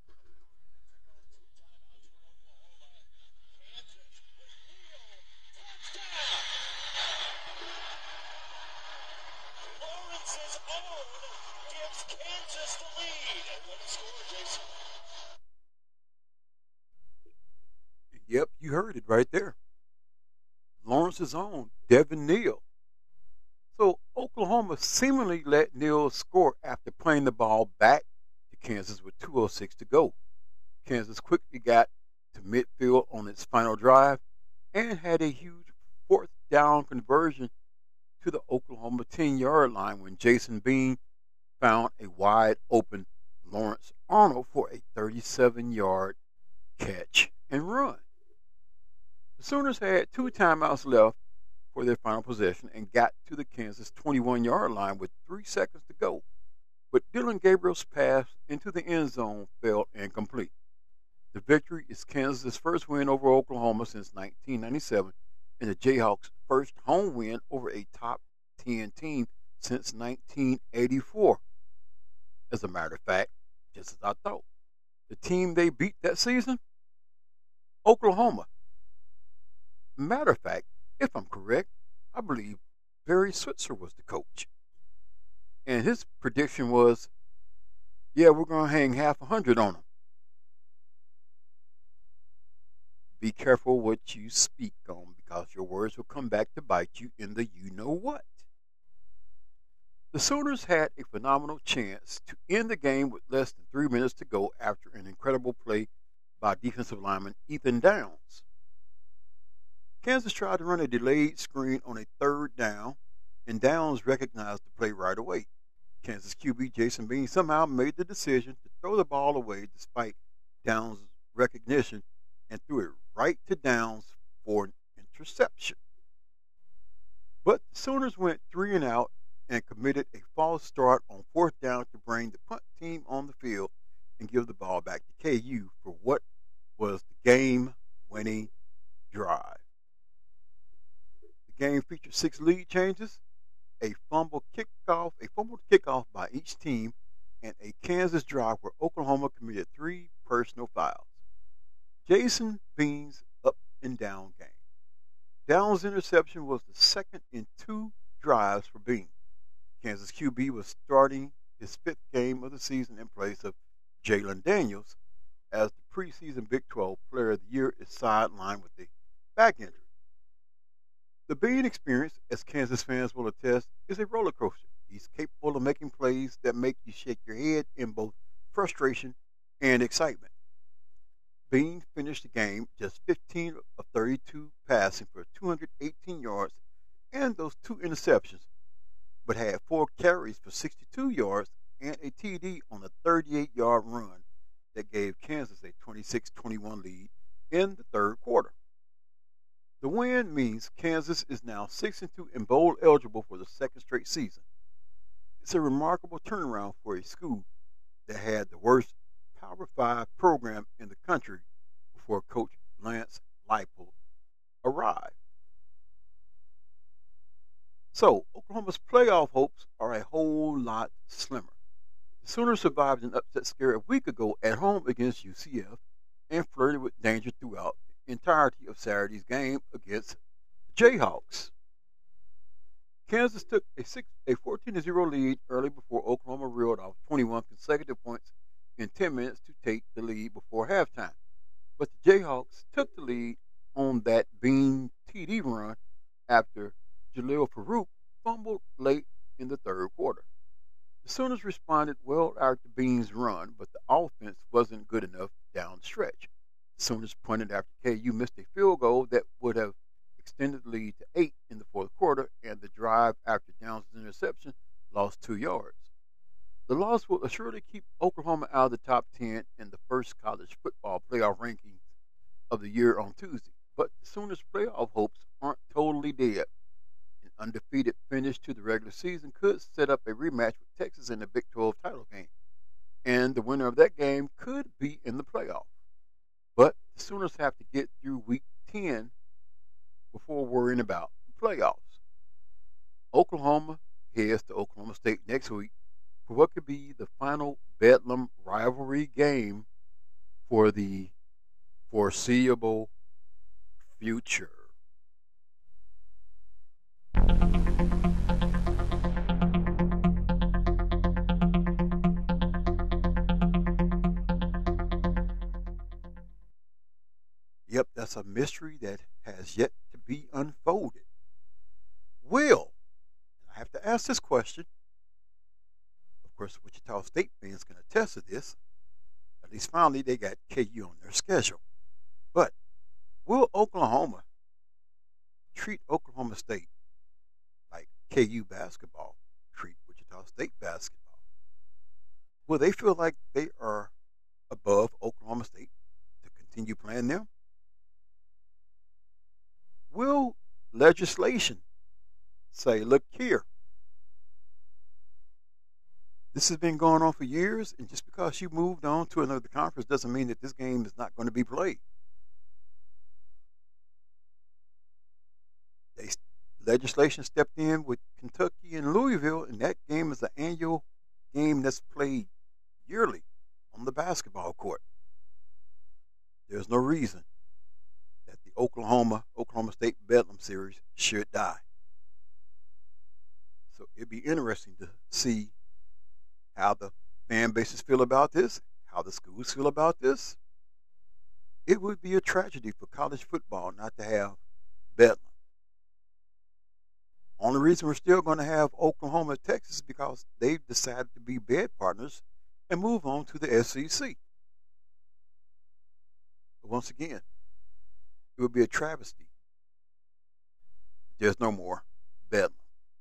Yep, you heard it right there. Lawrence's own Devin Neal. So Oklahoma seemingly let Neal score after playing the ball back to Kansas with 2:06 to go. Kansas quickly got to midfield on its final drive and had a huge fourth down conversion to the Oklahoma 10-yard line when Jason Bean found a wide open Lawrence Arnold for a 37-yard catch and run. The Sooners had 2 timeouts left for their final possession and got to the Kansas 21-yard line with 3 seconds to go. But Dylan Gabriel's pass into the end zone fell incomplete. The victory is Kansas' first win over Oklahoma since 1997 and the Jayhawks' first home win over a top 10 team since 1984. As a matter of fact, just as I thought, the team they beat that season, Oklahoma. Matter of fact, if I'm correct, I believe Barry Switzer was the coach. And his prediction was, yeah, we're going to hang half 100 on them. Be careful what you speak on because your words will come back to bite you in the you-know-what. The Sooners had a phenomenal chance to end the game with less than 3 minutes to go after an incredible play by defensive lineman Ethan Downs. Kansas tried to run a delayed screen on a 3rd down, and Downs recognized the play right away. Kansas QB Jason Bean somehow made the decision to throw the ball away despite Downs' recognition and threw it right to Downs for an interception. But the Sooners went 3 and out and committed a false start on 4th down to bring the punt team on the field and give the ball back to KU for what was the game-winning drive. The game featured 6 lead changes, a fumbled kickoff by each team, and a Kansas drive where Oklahoma committed 3 personal fouls. Jason Bean's up and down game. Downs' interception was the second in 2 drives for Bean. Kansas QB was starting his 5th game of the season in place of Jalen Daniels, as the preseason Big 12 Player of the Year is sidelined with a back injury. The Bean experience, as Kansas fans will attest, is a roller coaster. He's capable of making plays that make you shake your head in both frustration and excitement. Bean finished the game just 15 of 32 passing for 218 yards and those 2 interceptions, but had 4 carries for 62 yards and a TD on a 38-yard run that gave Kansas a 26-21 lead in the 3rd quarter. The win means Kansas is now 6-2 and bowl eligible for the 2nd straight season. It's a remarkable turnaround for a school that had the worst Power 5 program in the country before Coach Lance Leipold arrived. So, Oklahoma's playoff hopes are a whole lot slimmer. The Sooners survived an upset scare a week ago at home against UCF and flirted with danger throughout the entirety of Saturday's game against the Jayhawks. Kansas took a 14-0 lead early before Oklahoma reeled off 21 consecutive points in 10 minutes to take the lead before halftime. But the Jayhawks took the lead on that Bean TD run after Jalil Farouk fumbled late in the third quarter. The Sooners responded well after Bean's run, but the offense wasn't good enough down the stretch. The Sooners punted after KU missed a field goal that would have extended the lead to 8 in the fourth quarter, and the drive after Downs' interception lost 2 yards. The loss will assuredly keep Oklahoma out of the top 10 in the first college football playoff rankings of the year on Tuesday, but the Sooners' playoff hopes aren't totally dead. An undefeated finish to the regular season could set up a rematch with Texas in the Big 12 title game, and the winner of that game could be in the playoff. But the Sooners have to get through Week 10 before worrying about the playoffs. Oklahoma heads to Oklahoma State next week for what could be the final Bedlam rivalry game for the foreseeable future. Yep, that's a mystery that has yet to be unfolded. Will, I have to ask this question. Of course, Wichita State fans can attest to this. At least finally they got KU on their schedule. But will Oklahoma treat Oklahoma State like KU basketball treat Wichita State basketball? Will they feel like they are above Oklahoma State to continue playing them? Will legislation say, look here, this has been going on for years, and just because you moved on to another conference doesn't mean that this game is not going to be played. Legislation stepped in with Kentucky and Louisville, and that game is an annual game that's played yearly on the basketball court. There's no reason that the Oklahoma State Bedlam series should die. So it'd be interesting to see how the fan bases feel about this, how the schools feel about this. It would be a tragedy for college football not to have Bedlam. Only reason we're still going to have Oklahoma and Texas is because they've decided to be bed partners and move on to the SEC. But once again, it would be a travesty. There's no more Bedlam.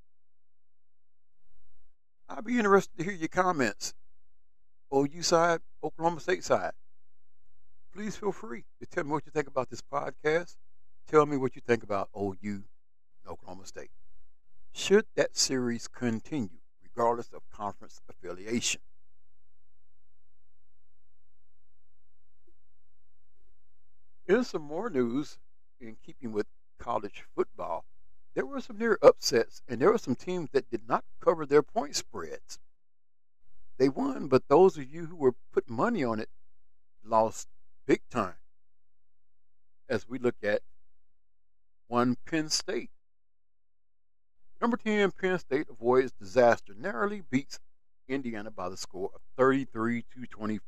I'd be interested to hear your comments. OU side, Oklahoma State side. Please feel free to tell me what you think about this podcast. Tell me what you think about OU and Oklahoma State. Should that series continue, regardless of conference affiliation? In some more news in keeping with college football, there were some near upsets, and there were some teams that did not cover their point spreads. They won, but those of you who were putting money on it lost big time. As we look at one Penn State. Number 10, Penn State avoids disaster, narrowly beats Indiana by the score of 33-24.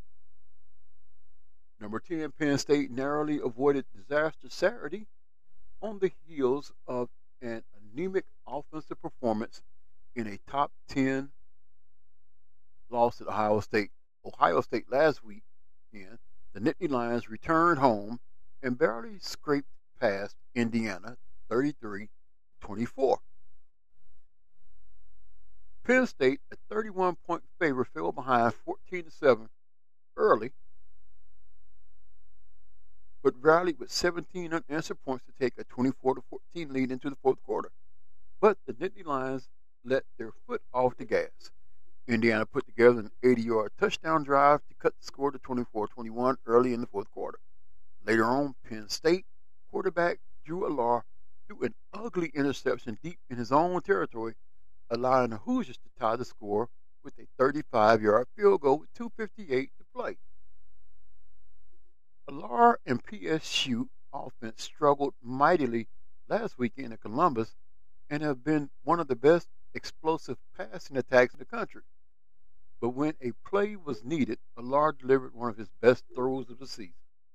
Number 10, Penn State narrowly avoided disaster Saturday on the heels of an anemic offensive performance in a top 10 loss at Ohio State. Ohio State last week, the Nittany Lions returned home and barely scraped past Indiana 33-24. Penn State, a 31-point favorite, fell behind 14-7 early, but rallied with 17 unanswered points to take a 24-14 lead into the fourth quarter. But the Nittany Lions let their foot off the gas. Indiana put together an 80-yard touchdown drive to cut the score to 24-21 early in the fourth quarter. Later on, Penn State quarterback Drew Allar threw an ugly interception deep in his own territory, allowing the Hoosiers to tie the score with a 35-yard field goal with 2:58 to play. Alar and PSU offense struggled mightily last weekend in Columbus and have been one of the best explosive passing attacks in the country. But when a play was needed, Alar delivered one of his best throws of the season.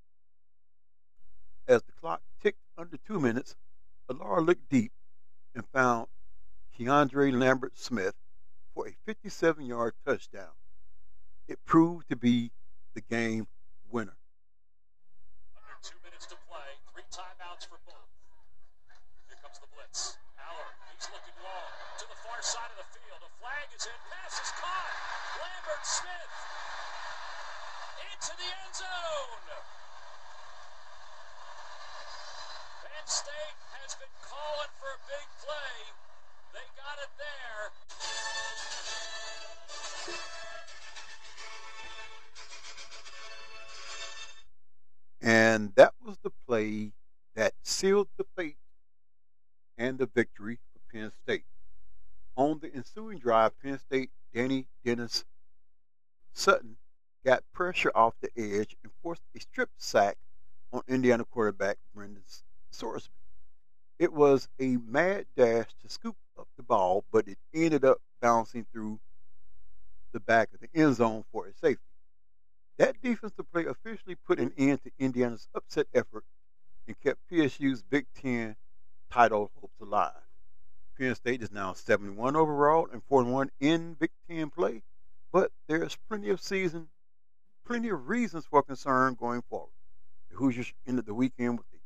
As the clock ticked under 2 minutes, Alar looked deep and found Keandre Lambert Smith for a 57-yard touchdown. It proved to be the game winner. Under 2 minutes to play, 3 timeouts for both. Here comes the blitz. Aller, he's looking long to the far side of the field. A flag is in. Pass is caught. Lambert Smith into the end zone. Penn State has been calling for a big play. They got it there. And that was the play that sealed the fate and the victory for Penn State. On the ensuing drive, Penn State Danny Dennis Sutton got pressure off the edge and forced a strip sack on Indiana quarterback Brendan Sorsby. It was a mad dash to scoop up the ball, but it ended up bouncing through the back of the end zone for a safety. That defensive play officially put an end to Indiana's upset effort and kept PSU's Big Ten title hopes alive. Penn State is now 71 overall and 4-1 in Big Ten play, but there's plenty of reasons for concern going forward. The Hoosiers ended the weekend with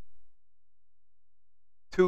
a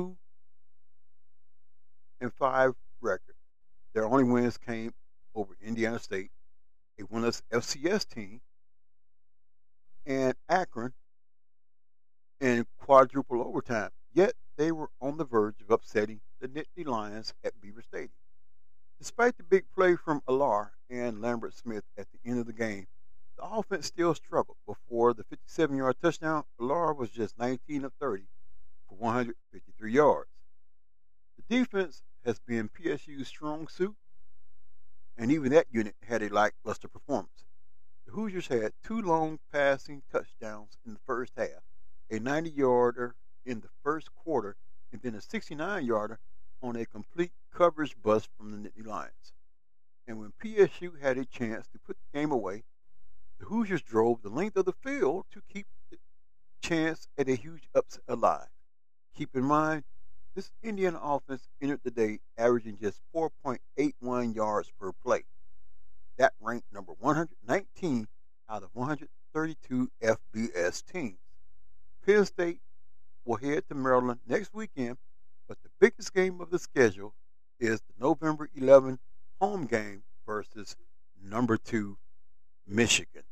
2-5 record. Their only wins came over Indiana State, a winless FCS team, and Akron in quadruple overtime. Yet they were on the verge of upsetting the Nittany Lions at Beaver Stadium. Despite the big play from Alar and Lambert Smith at the end of the game, the offense still struggled. Before the 57-yard touchdown, Alar was just 19 of 30 for 153 yards. The defense has been PSU's strong suit, and even that unit had a lackluster performance. The Hoosiers had 2 long passing touchdowns in the first half, a 90-yarder in the first quarter, and then a 69-yarder on a complete coverage bust from the Nittany Lions. And when PSU had a chance to put the game away, the Hoosiers drove the length of the field to keep the chance at a huge upset alive. Keep in mind, this Indiana offense entered the day averaging just 4.81 yards per play. That ranked number 119 out of 132 FBS teams. Penn State will head to Maryland next weekend, but the biggest game of the schedule is the November 11 home game versus number 2 Michigan.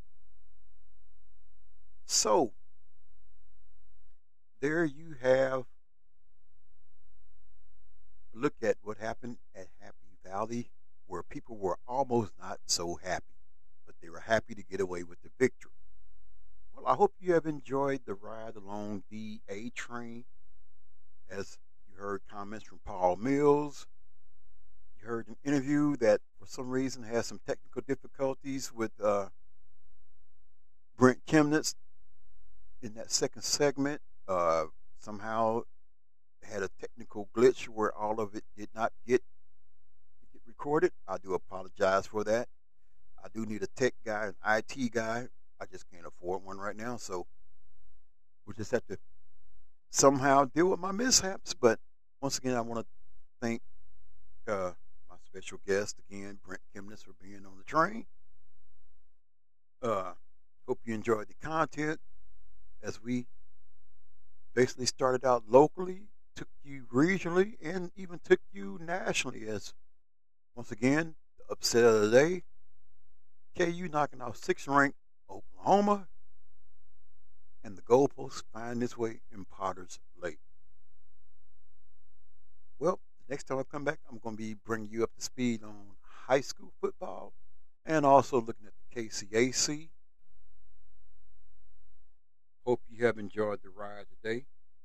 So, there you have a look at what happened at Happy Valley, where people were almost not so happy, but they were happy to get away with the victory. Well, I hope you have enjoyed the ride along the A train. As you heard comments from Paul Mills, you heard an interview that for some reason has some technical difficulties with Brent Chemnitz in that second segment. Somehow had a technical glitch where all of it did not get recorded. I do apologize for that. I do need a tech guy, an IT guy. I just can't afford one right now, so we'll just have to somehow deal with my mishaps. But once again, I want to thank my special guest again, Brent Chemnitz, for being on the train. Hope you enjoyed the content as we basically started out locally, took you regionally, and even took you nationally. As once again, the upset of the day, KU knocking off 6th-ranked Oklahoma, and the goalposts find its way in Potter's Lake. Well, the next time I come back, I'm going to be bringing you up to speed on high school football and also looking at the KCAC. Hope you have enjoyed the ride today.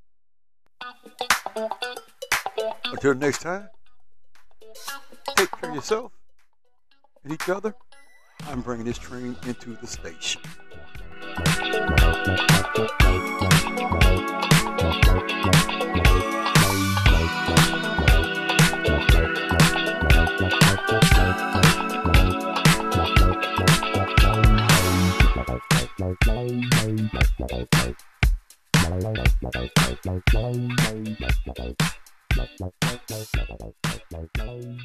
Until next time, take care of yourself and each other. I'm bringing this train into the station. Bye.